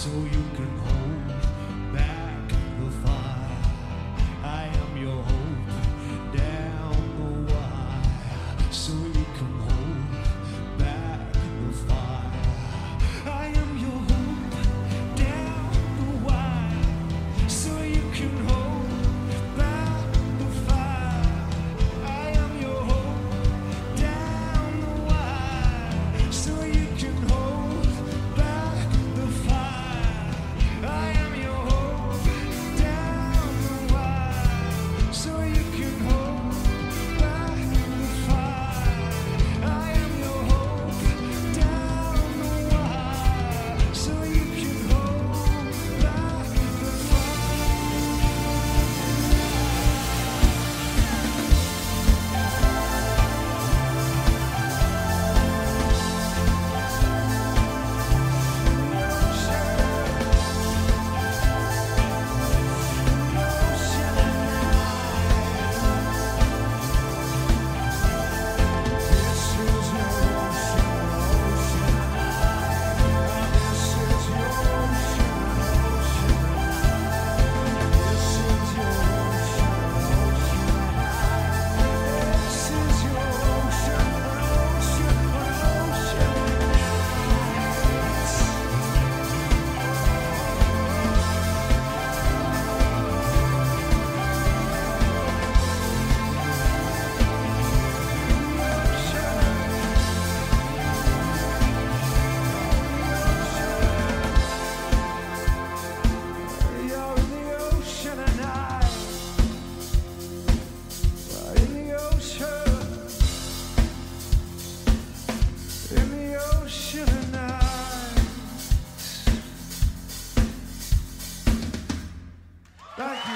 so you can hold back the fire. I am your hope down the wire, so you can hold back the fire. I am your hope down the wire, so you can hold back the fire. I am your hope down the wire, so you can hold back the fire. I am your hope down the wire, so you can hold back the fire. I am your hope down the wire, so you can hold back the Thank you.